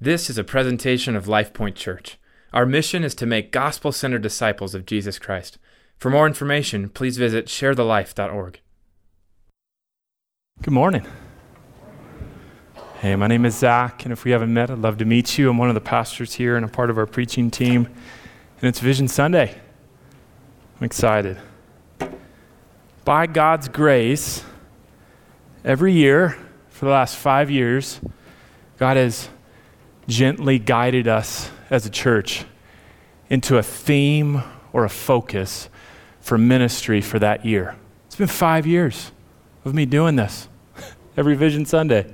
This is a presentation of LifePoint Church. Our mission is to make gospel-centered disciples of Jesus Christ. For more information, please visit sharethelife.org. Good morning. Hey, my name is Zach, and if we haven't met, I'd love to meet you. I'm one of the pastors here and a part of our preaching team, and it's Vision Sunday. I'm excited. By God's grace, every year for the last 5 years, God has gently guided us as a church into a theme or a focus for ministry for that year. It's been 5 years of me doing this every Vision Sunday.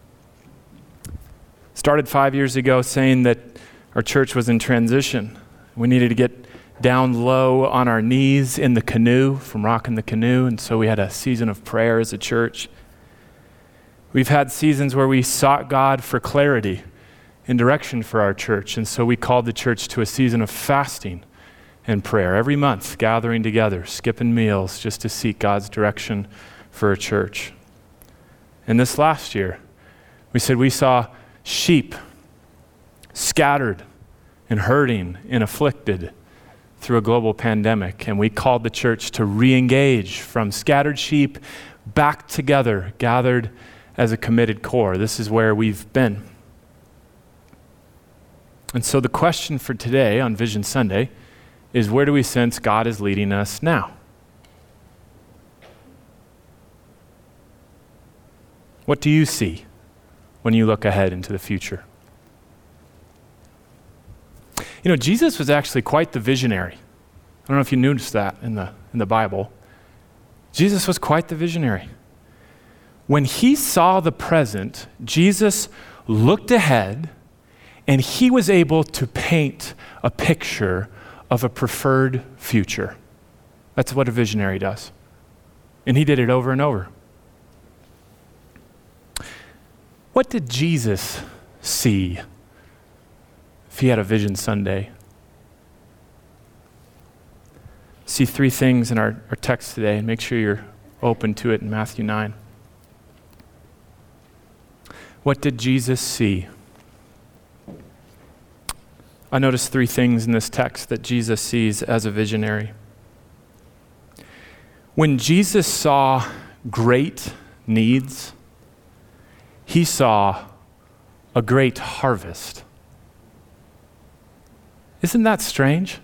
Started 5 years ago saying that our church was in transition. We needed to get down low on our knees in the canoe from rocking the canoe, and so we had a season of prayer as a church. We've had seasons where we sought God for clarity and direction for our church, and so we called the church to a season of fasting and prayer every month, gathering together, skipping meals just to seek God's direction for a church. And this last year, we said we saw sheep scattered and hurting and afflicted through a global pandemic, and we called the church to re-engage from scattered sheep back together, gathered as a committed core. This is where we've been. And so the question for today on Vision Sunday is, where do we sense God is leading us now? What do you see when you look ahead into the future? You know, Jesus was actually quite the visionary. I don't know if you noticed that in the Bible. Jesus was quite the visionary. When he saw the present, Jesus looked ahead and he was able to paint a picture of a preferred future. That's what a visionary does. And he did it over and over. What did Jesus see if he had a Vision Sunday? See three things in our text today, and make sure you're open to it in Matthew 9. What did Jesus see? I noticed three things in this text that Jesus sees as a visionary. When Jesus saw great needs, he saw a great harvest. Isn't that strange?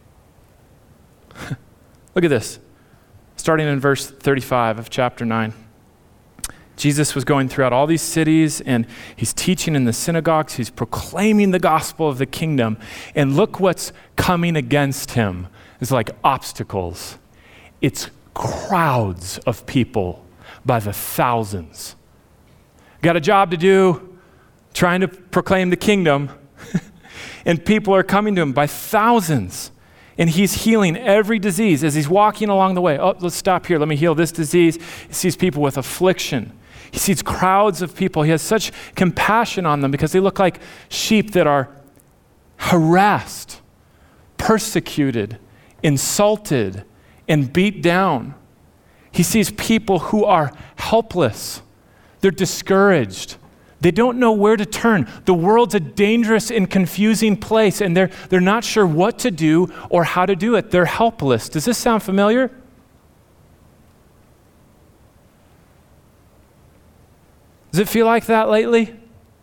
Look at this. Starting in verse 35 of chapter 9. Jesus was going throughout all these cities, and he's teaching in the synagogues. He's proclaiming the gospel of the kingdom. And look what's coming against him. It's like obstacles. It's crowds of people by the thousands. Got a job to do, trying to proclaim the kingdom. And people are coming to him by thousands. And he's healing every disease as he's walking along the way. Oh, let's stop here. Let me heal this disease. He sees people with affliction. He sees crowds of people. He has such compassion on them because they look like sheep that are harassed, persecuted, insulted, and beat down. He sees people who are helpless. They're discouraged. They don't know where to turn. The world's a dangerous and confusing place, and they're not sure what to do or how to do it. They're helpless. Does this sound familiar? Does it feel like that lately?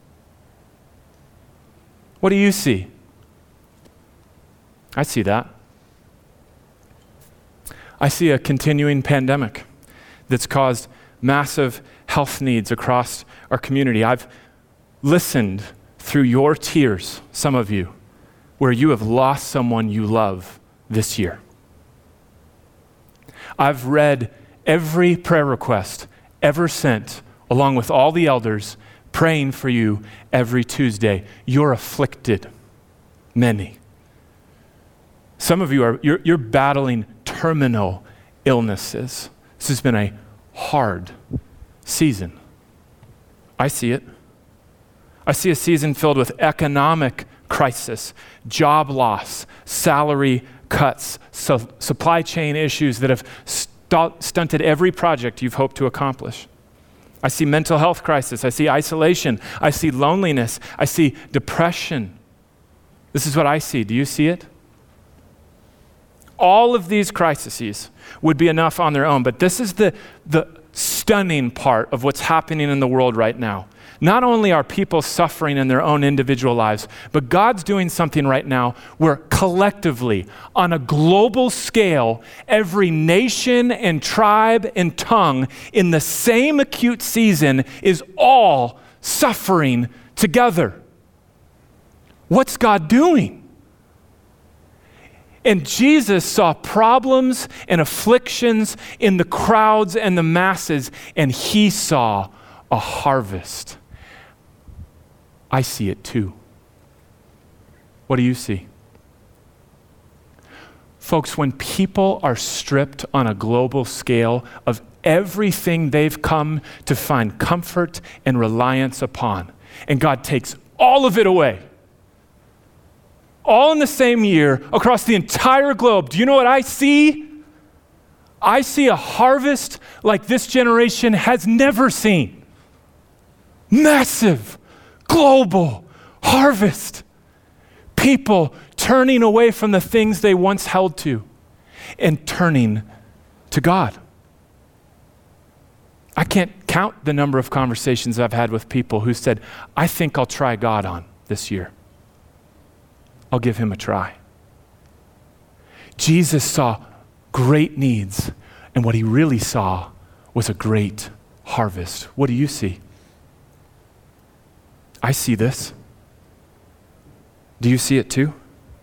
What do you see? I see that. I see a continuing pandemic that's caused massive health needs across our community. I've listened through your tears, some of you, where you have lost someone you love this year. I've read every prayer request ever sent, along with all the elders praying for you every Tuesday. You're afflicted, many. Some of you you're battling terminal illnesses. This has been a hard season. I see it. I see a season filled with economic crisis, job loss, salary cuts, supply chain issues that have stunted every project you've hoped to accomplish. I see mental health crisis. I see isolation. I see loneliness. I see depression. This is what I see. Do you see it? All of these crises would be enough on their own, but this is the stunning part of what's happening in the world right now. Not only are people suffering in their own individual lives, but God's doing something right now where collectively, on a global scale, every nation and tribe and tongue in the same acute season is all suffering together. What's God doing? And Jesus saw problems and afflictions in the crowds and the masses, and he saw a harvest. I see it too. What do you see? Folks, when people are stripped on a global scale of everything they've come to find comfort and reliance upon, and God takes all of it away, all in the same year, across the entire globe, do you know what I see? I see a harvest like this generation has never seen. Massive, global harvest. People turning away from the things they once held to and turning to God. I can't count the number of conversations I've had with people who said, I think I'll try God on this year. I'll give him a try. Jesus saw great needs, and what he really saw was a great harvest. What do you see? I see this. Do you see it too?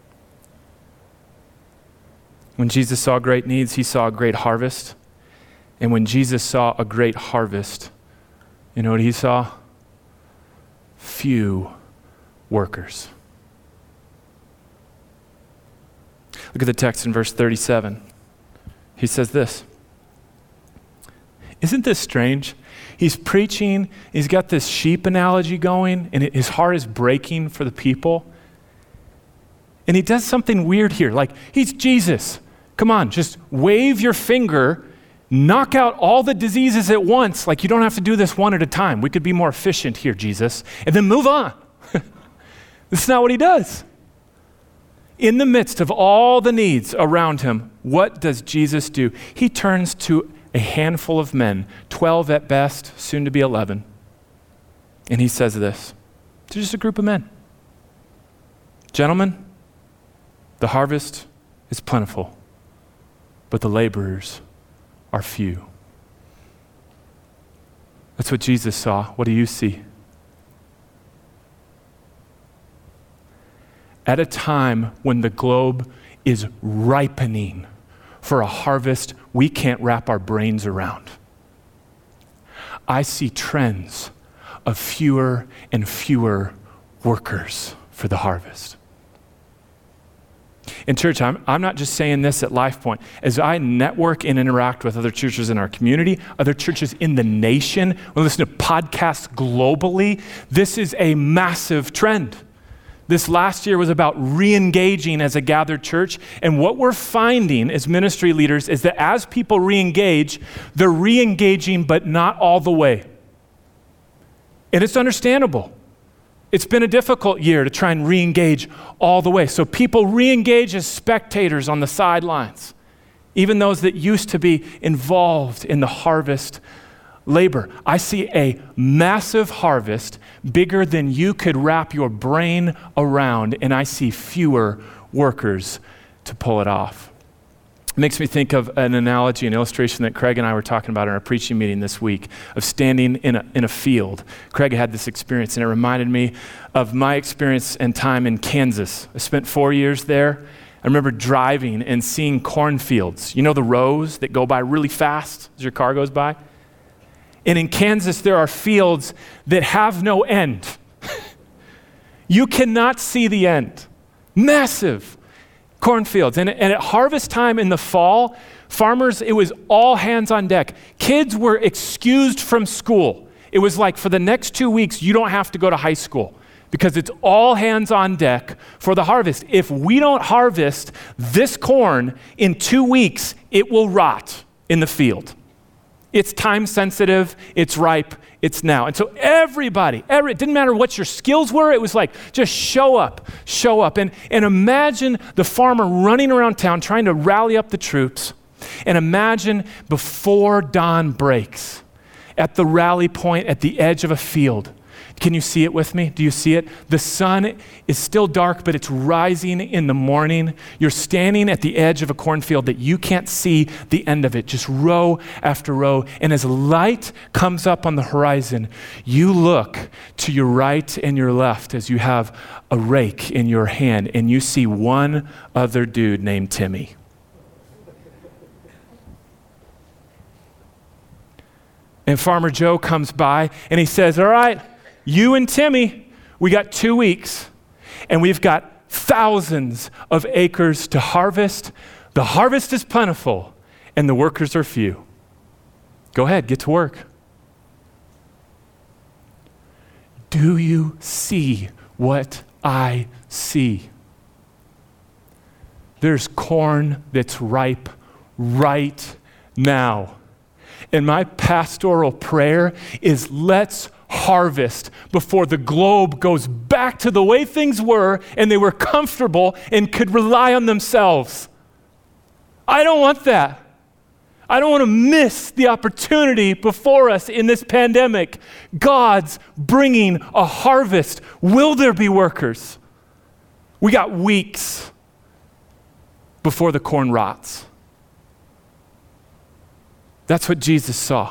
When Jesus saw great needs, he saw a great harvest. And when Jesus saw a great harvest, you know what he saw? Few workers. Look at the text in verse 37. He says this. Isn't this strange? He's preaching, he's got this sheep analogy going, and his heart is breaking for the people. And he does something weird here, like he's Jesus. Come on, just wave your finger, knock out all the diseases at once. Like you don't have to do this one at a time. We could be more efficient here, Jesus, and then move on. This is not what he does. In the midst of all the needs around him, what does Jesus do? He turns to a handful of men, 12 at best, soon to be 11. And he says this, to just a group of men. Gentlemen, the harvest is plentiful, but the laborers are few. That's what Jesus saw. What do you see? At a time when the globe is ripening for a harvest we can't wrap our brains around, I see trends of fewer and fewer workers for the harvest. In church, I'm not just saying this at LifePoint. As I network and interact with other churches in our community, other churches in the nation, we listen to podcasts globally, this is a massive trend. This last year was about re-engaging as a gathered church. And what we're finding as ministry leaders is that as people re-engage, they're re-engaging, but not all the way. And it's understandable. It's been a difficult year to try and re-engage all the way. So people re-engage as spectators on the sidelines, even those that used to be involved in the harvest labor. I see a massive harvest, bigger than you could wrap your brain around, and I see fewer workers to pull it off. It makes me think of an analogy, an illustration that Craig and I were talking about in our preaching meeting this week of standing in a field. Craig had this experience, and it reminded me of my experience and time in Kansas. I spent 4 years there. I remember driving and seeing cornfields. You know the rows that go by really fast as your car goes by? And in Kansas, there are fields that have no end. You cannot see the end. Massive cornfields. And at harvest time in the fall, farmers, it was all hands on deck. Kids were excused from school. It was like for the next 2 weeks, you don't have to go to high school because it's all hands on deck for the harvest. If we don't harvest this corn in 2 weeks, it will rot in the field. It's time sensitive, it's ripe, it's now. And so everybody, it didn't matter what your skills were, it was like, just show up. And imagine the farmer running around town trying to rally up the troops. And imagine before dawn breaks, at the rally point at the edge of a field. Can you see it with me? Do you see it? The sun is still dark, but it's rising in the morning. You're standing at the edge of a cornfield that you can't see the end of it, just row after row. And as light comes up on the horizon, you look to your right and your left as you have a rake in your hand, and you see one other dude named Timmy. And Farmer Joe comes by and he says, all right, you and Timmy, we got 2 weeks and we've got thousands of acres to harvest. The harvest is plentiful and the workers are few. Go ahead, get to work. Do you see what I see? There's corn that's ripe right now. And my pastoral prayer is let's harvest before the globe goes back to the way things were and they were comfortable and could rely on themselves. I don't want that. I don't want to miss the opportunity before us in this pandemic. God's bringing a harvest. Will there be workers? We got weeks before the corn rots. That's what Jesus saw.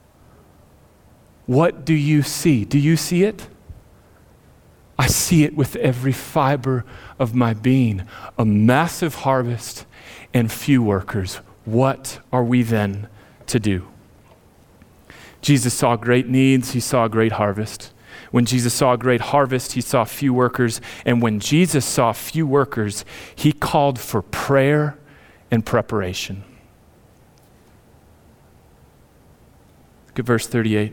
What do you see? Do you see it? I see it with every fiber of my being. A massive harvest and few workers. What are we then to do? Jesus saw great needs. He saw a great harvest. When Jesus saw a great harvest, he saw few workers. And when Jesus saw few workers, he called for prayer and preparation. Look at verse 38.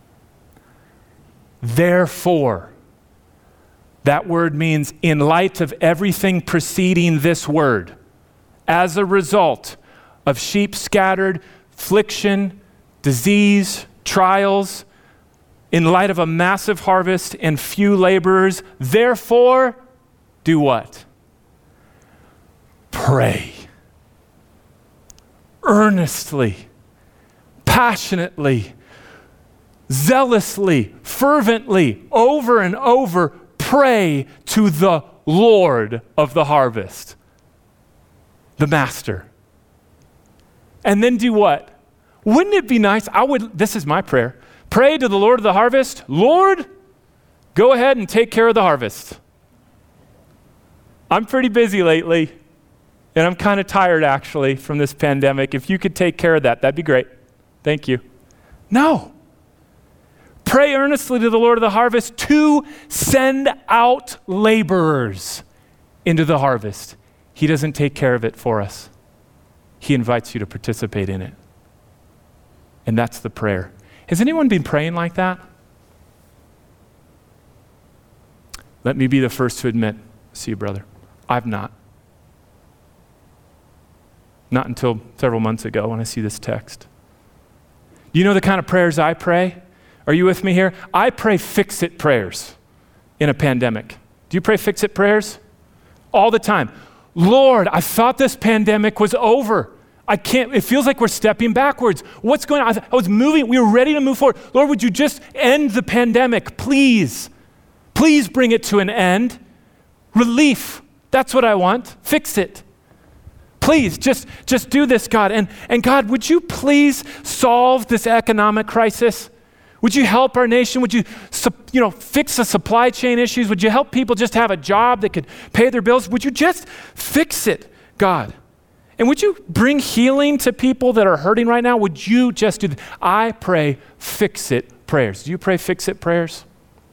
Therefore, that word means in light of everything preceding this word, as a result of sheep scattered, affliction, disease, trials, in light of a massive harvest and few laborers, therefore, do what? Pray. Earnestly, passionately, zealously, fervently, over and over, pray to the Lord of the harvest, the Master. And then do what? Wouldn't it be nice? This is my prayer. Pray to the Lord of the harvest. Lord, go ahead and take care of the harvest. I'm pretty busy lately, and I'm kind of tired actually from this pandemic. If you could take care of that, that'd be great. Thank you. No. Pray earnestly to the Lord of the harvest to send out laborers into the harvest. He doesn't take care of it for us. He invites you to participate in it. And that's the prayer. Has anyone been praying like that? Let me be the first to admit, see you, brother, I've not. Not until several months ago when I see this text. Do you know the kind of prayers I pray? Are you with me here? I pray fix-it prayers in a pandemic. Do you pray fix-it prayers? All the time. Lord, I thought this pandemic was over. It feels like we're stepping backwards. What's going on? I was moving, we were ready to move forward. Lord, would you just end the pandemic, please? Please bring it to an end. Relief, that's what I want. Fix it. Please, just do this, God. And God, would you please solve this economic crisis? Would you help our nation? Would you, fix the supply chain issues? Would you help people just have a job that could pay their bills? Would you just fix it, God? And would you bring healing to people that are hurting right now? Would you just do that? I pray fix-it prayers. Do you pray fix-it prayers?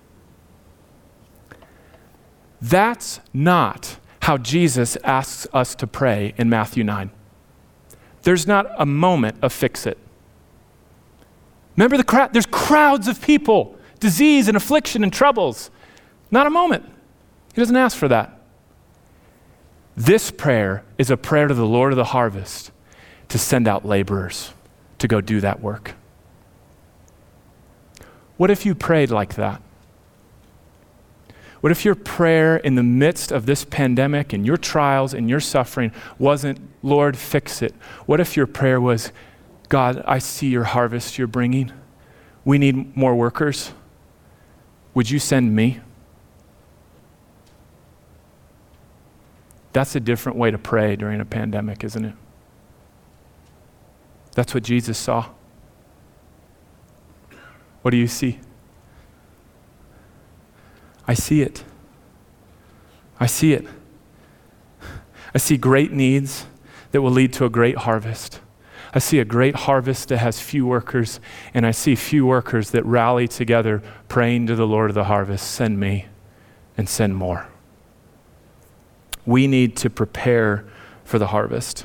That's not how Jesus asks us to pray in Matthew 9. There's not a moment of fix-it. Remember the crowd? There's crowds of people, disease and affliction and troubles. Not a moment. He doesn't ask for that. This prayer is a prayer to the Lord of the harvest to send out laborers to go do that work. What if you prayed like that? What if your prayer in the midst of this pandemic and your trials and your suffering wasn't, Lord, fix it? What if your prayer was, God, I see your harvest you're bringing. We need more workers. Would you send me? That's a different way to pray during a pandemic, isn't it? That's what Jesus saw. What do you see? I see it. I see it. I see great needs that will lead to a great harvest. I see a great harvest that has few workers, and I see few workers that rally together praying to the Lord of the harvest, send me and send more. We need to prepare for the harvest.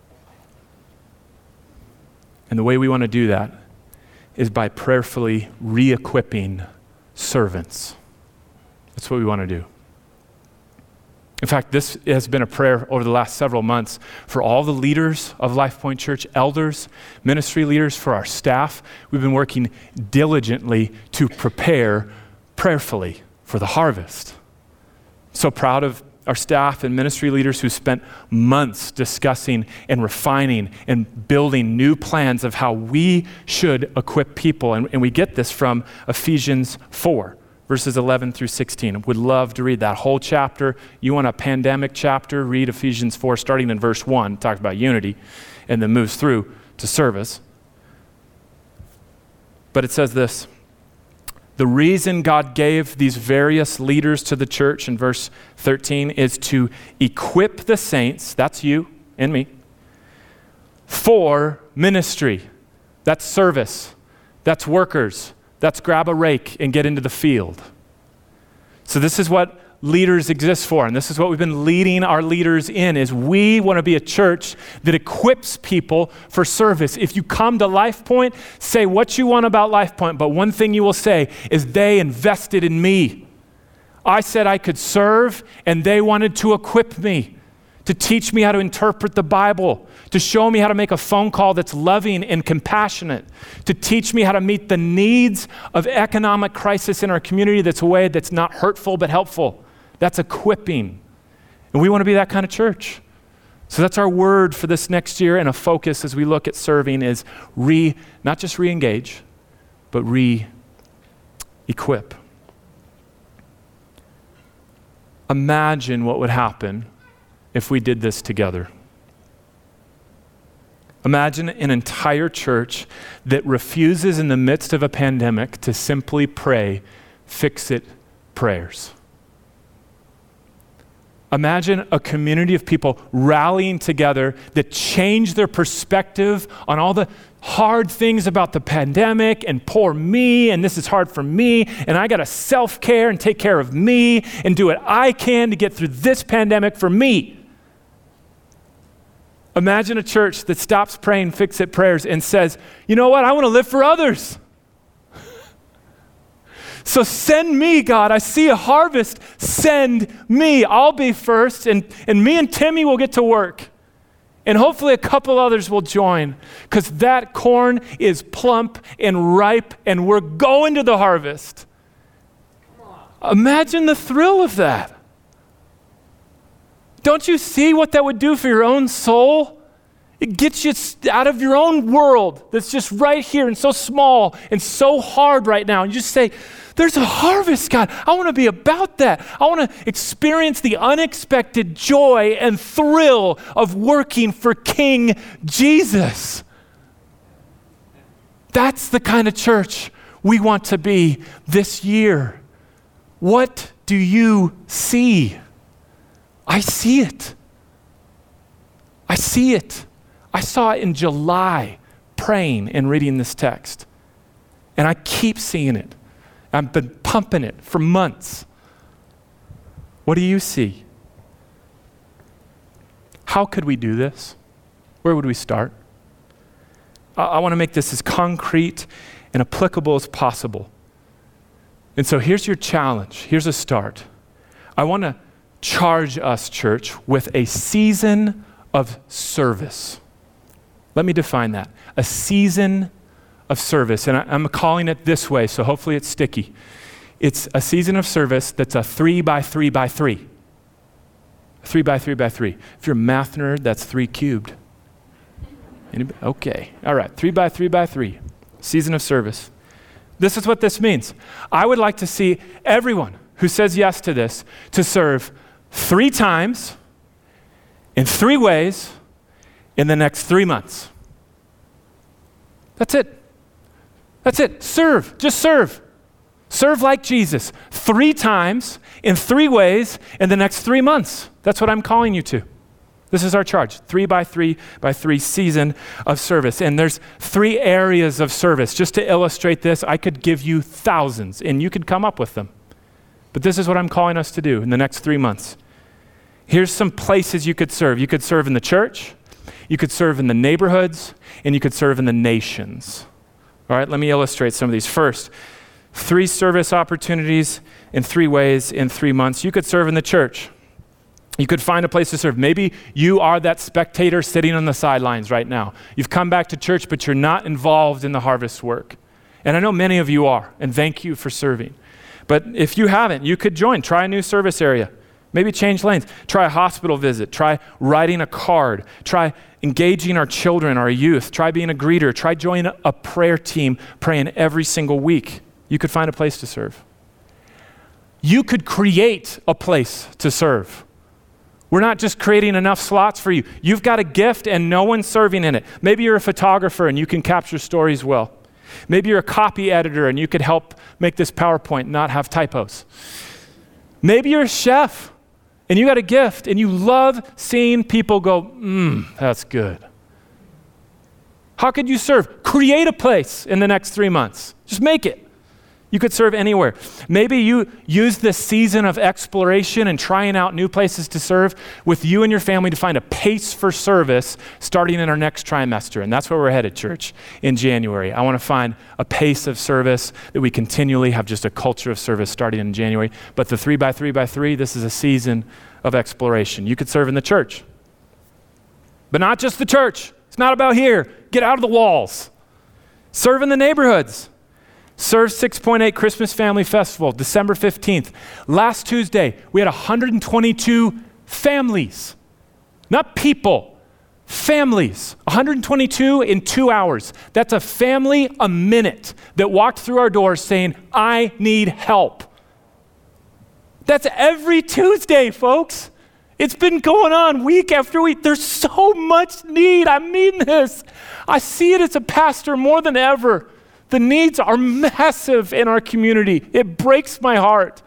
And the way we want to do that is by prayerfully re-equipping servants. That's what we want to do. In fact, this has been a prayer over the last several months for all the leaders of Life Point Church, elders, ministry leaders, for our staff. We've been working diligently to prepare prayerfully for the harvest. So proud of our staff and ministry leaders who spent months discussing and refining and building new plans of how we should equip people. And we get this from Ephesians 4. Verses 11 through 16. Would love to read that whole chapter. You want a pandemic chapter, read Ephesians 4, starting in verse 1. It talks about unity, and then moves through to service. But it says this: the reason God gave these various leaders to the church in verse 13 is to equip the saints, that's you and me, for ministry. That's service. That's workers. That's grab a rake and get into the field. So this is what leaders exist for, and this is what we've been leading our leaders in, is we want to be a church that equips people for service. If you come to Life Point, say what you want about Life Point, but one thing you will say is they invested in me. I said I could serve, and they wanted to equip me, to teach me how to interpret the Bible, to show me how to make a phone call that's loving and compassionate, to teach me how to meet the needs of economic crisis in our community that's a way that's not hurtful but helpful. That's equipping. And we want to be that kind of church. So that's our word for this next year, and a focus as we look at serving is not just re-engage, but re-equip. Imagine what would happen if we did this together. Imagine an entire church that refuses in the midst of a pandemic to simply pray fix-it prayers. Imagine a community of people rallying together that change their perspective on all the hard things about the pandemic and poor me, and this is hard for me, and I got to self-care and take care of me and do what I can to get through this pandemic for me. Imagine a church that stops praying fix-it prayers and says, you know what, I want to live for others. So send me, God. I see a harvest. Send me. I'll be first, and me and Timmy will get to work. And hopefully a couple others will join, because that corn is plump and ripe, and we're going to the harvest. Imagine the thrill of that. Don't you see what that would do for your own soul? It gets you out of your own world that's just right here and so small and so hard right now. And you just say, there's a harvest, God. I want to be about that. I want to experience the unexpected joy and thrill of working for King Jesus. That's the kind of church we want to be this year. What do you see? I see it. I see it. I saw it in July praying and reading this text. And I keep seeing it. I've been pumping it for months. What do you see? How could we do this? Where would we start? I want to make this as concrete and applicable as possible. And so here's your challenge. Here's a start. I want to charge us, church, with a season of service. Let me define that. A season of service, and I'm calling it this way, so hopefully it's sticky. It's a season of service that's a 3 by 3 by 3. 3 by 3 by 3. If you're a math nerd, that's 3 cubed. Anybody? Okay. All right. 3 by 3 by 3. Season of service. This is what this means. I would like to see everyone who says yes to this to serve 3 times in 3 ways in the next 3 months. That's it. That's it. Serve. Just serve. Serve like Jesus 3 times in 3 ways in the next 3 months. That's what I'm calling you to. This is our charge, 3 by 3 by 3 season of service. And there's 3 areas of service. Just to illustrate this, I could give you thousands and you could come up with them. But this is what I'm calling us to do in the next 3 months. Here's some places you could serve. You could serve in the church, you could serve in the neighborhoods, and you could serve in the nations. All right, let me illustrate some of these. First, 3 service opportunities in 3 ways in 3 months. You could serve in the church. You could find a place to serve. Maybe you are that spectator sitting on the sidelines right now. You've come back to church, but you're not involved in the harvest work. And I know many of you are, and thank you for serving. But if you haven't, you could join. Try a new service area. Maybe change lanes. Try a hospital visit. Try writing a card. Try engaging our children, our youth. Try being a greeter. Try joining a prayer team, praying every single week. You could find a place to serve. You could create a place to serve. We're not just creating enough slots for you. You've got a gift and no one's serving in it. Maybe you're a photographer and you can capture stories well. Maybe you're a copy editor and you could help make this PowerPoint not have typos. Maybe you're a chef and you got a gift and you love seeing people go, that's good. How could you serve? Create a place in the next 3 months. Just make it. You could serve anywhere. Maybe you use this season of exploration and trying out new places to serve with you and your family to find a pace for service starting in our next trimester. And that's where we're headed, church, in January. I want to find a pace of service that we continually have just a culture of service starting in January. But the 3 by 3 by 3, this is a season of exploration. You could serve in the church. But not just the church. It's not about here. Get out of the walls. Serve in the neighborhoods. Serve 6.8 Christmas Family Festival, December 15th. Last Tuesday, we had 122 families. Not people, families. 122 in 2 hours. That's a family a minute that walked through our doors saying, I need help. That's every Tuesday, folks. It's been going on week after week. There's so much need. I mean this. I see it as a pastor more than ever. The needs are massive in our community. It breaks my heart.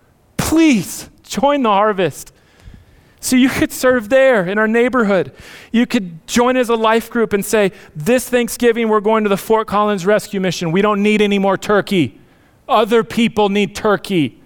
Please join the harvest. So you could serve there in our neighborhood. You could join as a life group and say, this Thanksgiving we're going to the Fort Collins Rescue Mission. We don't need any more turkey. Other people need turkey.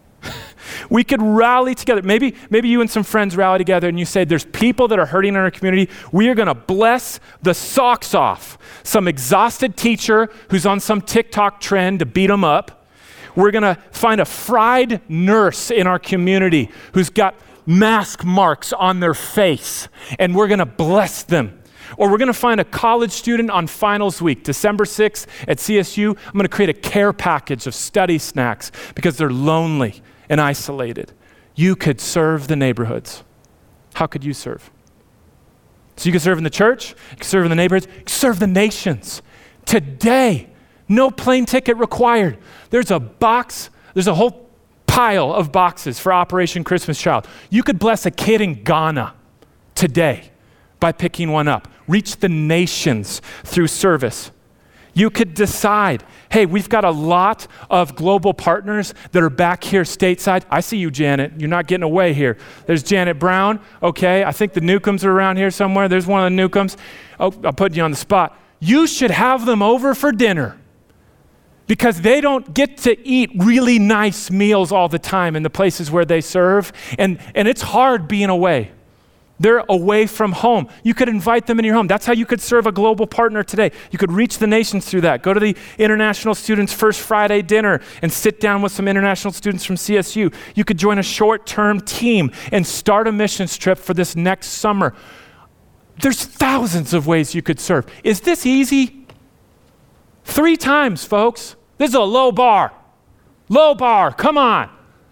We could rally together. Maybe you and some friends rally together and you say, there's people that are hurting in our community. We are going to bless the socks off some exhausted teacher who's on some TikTok trend to beat them up. We're going to find a fried nurse in our community who's got mask marks on their face, and we're going to bless them. Or we're going to find a college student on finals week, December 6th at CSU. I'm going to create a care package of study snacks because they're lonely and isolated. You could serve the neighborhoods. How could you serve? So you can serve in the church, you can serve in the neighborhoods, you can serve the nations. Today, no plane ticket required. There's a whole pile of boxes for Operation Christmas Child. You could bless a kid in Ghana today by picking one up. Reach the nations through service. You could decide, hey, we've got a lot of global partners that are back here stateside. I see you, Janet. You're not getting away here. There's Janet Brown. Okay, I think the Newcombs are around here somewhere. There's one of the Newcombs. Oh, I'll put you on the spot. You should have them over for dinner because they don't get to eat really nice meals all the time in the places where they serve. And it's hard being away. They're away from home. You could invite them in your home. That's how you could serve a global partner today. You could reach the nations through that. Go to the International Students First Friday dinner and sit down with some international students from CSU. You could join a short-term team and start a missions trip for this next summer. There's thousands of ways you could serve. Is this easy? 3 times, folks. This is a low bar. Low bar, come on.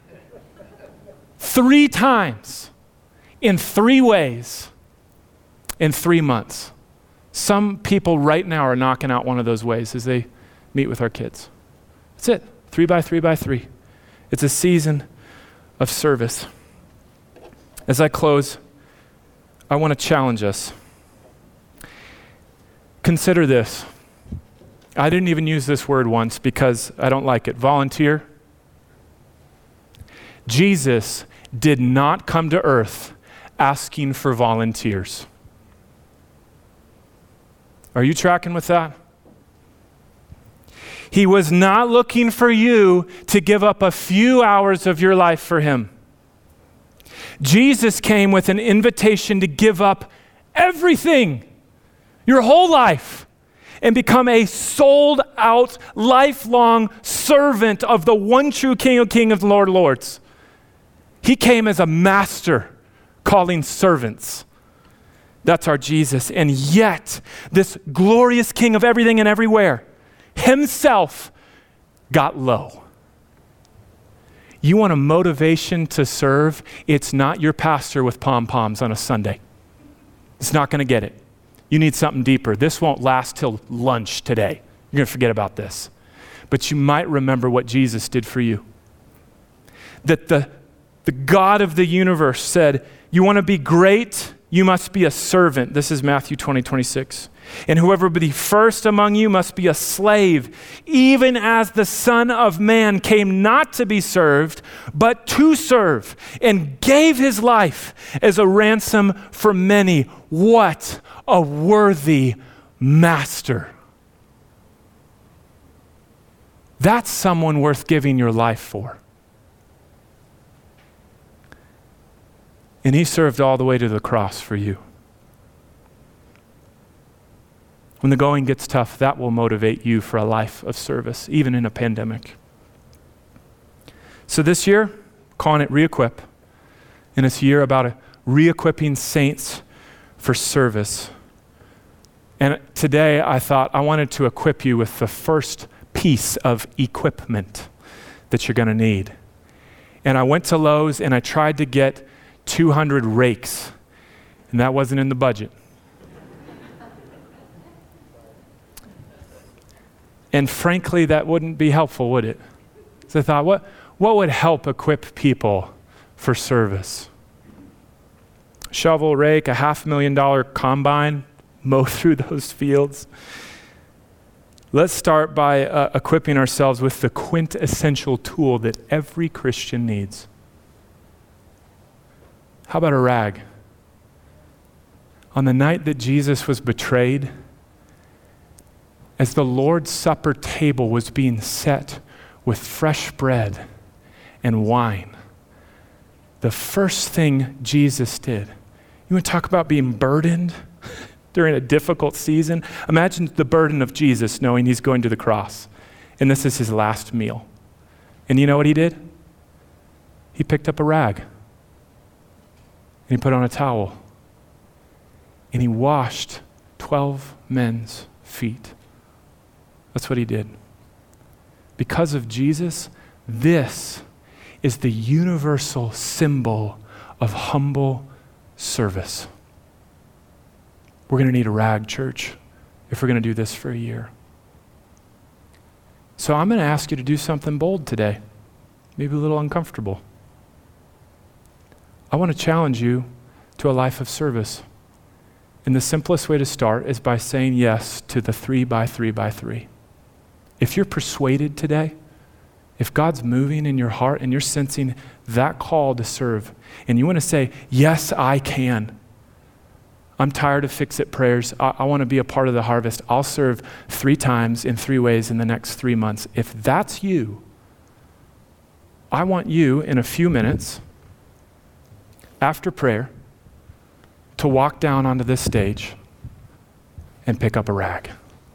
3 times in 3 ways in 3 months. Some people right now are knocking out one of those ways as they meet with our kids. That's it, 3 by 3 by 3. It's a season of service. As I close, I want to challenge us. Consider this. I didn't even use this word once because I don't like it. Volunteer. Jesus did not come to earth asking for volunteers. Are you tracking with that? He was not looking for you to give up a few hours of your life for him. Jesus came with an invitation to give up everything, your whole life, and become a sold out, lifelong servant of the one true King of Lord of Lords. He came as a master calling servants. That's our Jesus. And yet, this glorious King of everything and everywhere, himself got low. You want a motivation to serve? It's not your pastor with pom-poms on a Sunday. It's not going to get it. You need something deeper. This won't last till lunch today. You're going to forget about this. But you might remember what Jesus did for you. That the God of the universe said, you want to be great? You must be a servant. This is Matthew 20:26. And whoever be first among you must be a slave, even as the Son of Man came not to be served, but to serve, and gave his life as a ransom for many. What a worthy master. That's someone worth giving your life for. And he served all the way to the cross for you. When the going gets tough, that will motivate you for a life of service, even in a pandemic. So this year, calling it Re-Equip, and it's a year about re-equipping saints for service. And today I thought I wanted to equip you with the first piece of equipment that you're going to need. And I went to Lowe's and I tried to get 200 rakes, and that wasn't in the budget. And frankly, that wouldn't be helpful, would it? So I thought, what would help equip people for service? Shovel, rake, a $500,000 combine, mow through those fields. Let's start by equipping ourselves with the quintessential tool that every Christian needs. How about a rag? On the night that Jesus was betrayed, as the Lord's Supper table was being set with fresh bread and wine, the first thing Jesus did, you want to talk about being burdened during a difficult season? Imagine the burden of Jesus knowing he's going to the cross, and this is his last meal. And you know what he did? He picked up a rag, and he put on a towel, and he washed 12 men's feet. That's what he did. Because of Jesus, this is the universal symbol of humble service. We're going to need a rag, church, if we're going to do this for a year. So I'm going to ask you to do something bold today, maybe a little uncomfortable. I want to challenge you to a life of service. And the simplest way to start is by saying yes to the 3 by 3 by 3. If you're persuaded today, if God's moving in your heart and you're sensing that call to serve, and you want to say, yes, I can. I'm tired of fix-it prayers. I want to be a part of the harvest. I'll serve 3 times in 3 ways in the next 3 months. If that's you, I want you in a few minutes after prayer to walk down onto this stage and pick up a rag.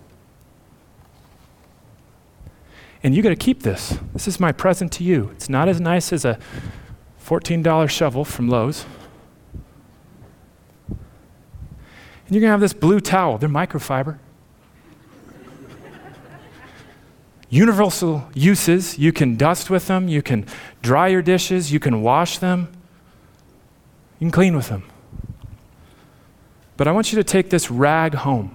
And you got to keep this. This is my present to you. It's not as nice as a $14 shovel from Lowe's. And you're going to have this blue towel. They're microfiber. universal uses. You can dust with them. You can dry your dishes. You can wash them. You can clean with them. But I want you to take this rag home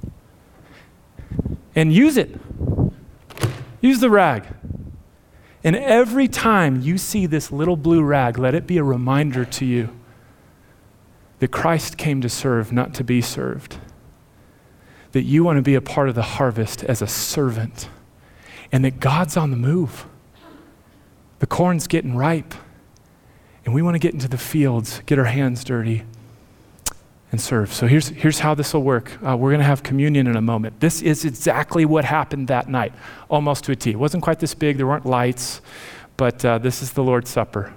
and use it. Use the rag. And every time you see this little blue rag, let it be a reminder to you that Christ came to serve, not to be served. That you want to be a part of the harvest as a servant. And that God's on the move. The corn's getting ripe. And we want to get into the fields, get our hands dirty, and serve. So here's how this will work. We're going to have communion in a moment. This is exactly what happened that night, almost to a T. It wasn't quite this big. There weren't lights. But this is the Lord's Supper.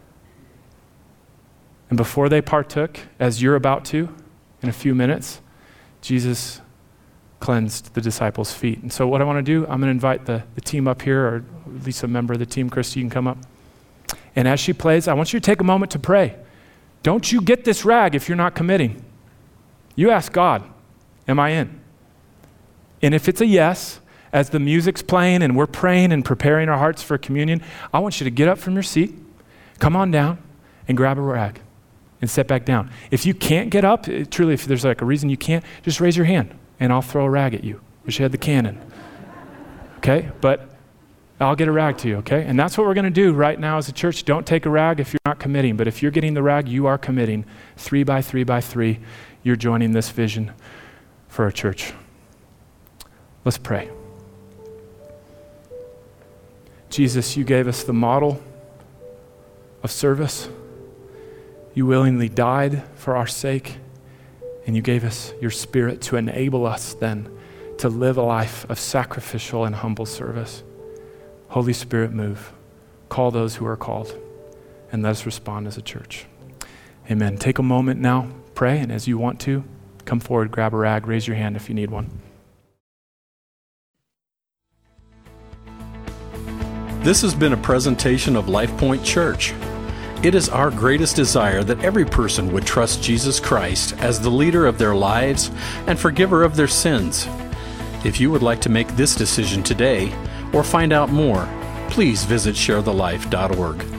And before they partook, as you're about to, in a few minutes, Jesus cleansed the disciples' feet. And so what I want to do, I'm going to invite the team up here, or at least a member of the team. Christy, you can come up. And as she plays, I want you to take a moment to pray. Don't you get this rag if you're not committing. You ask God, am I in? And if it's a yes, as the music's playing and we're praying and preparing our hearts for communion, I want you to get up from your seat, come on down, and grab a rag and sit back down. If you can't get up, truly, if there's like a reason you can't, just raise your hand and I'll throw a rag at you. Wish I had the cannon. Okay? But I'll get a rag to you, okay? And that's what we're going to do right now as a church. Don't take a rag if you're not committing. But if you're getting the rag, you are committing. 3 by 3 by 3, you're joining this vision for our church. Let's pray. Jesus, you gave us the model of service. You willingly died for our sake. And you gave us your Spirit to enable us then to live a life of sacrificial and humble service. Holy Spirit, move. Call those who are called, and let us respond as a church. Amen. Take a moment now, pray, and as you want to, come forward, grab a rag, raise your hand if you need one. This has been a presentation of LifePoint Church. It is our greatest desire that every person would trust Jesus Christ as the leader of their lives and forgiver of their sins. If you would like to make this decision today, or find out more, please visit sharethelife.org.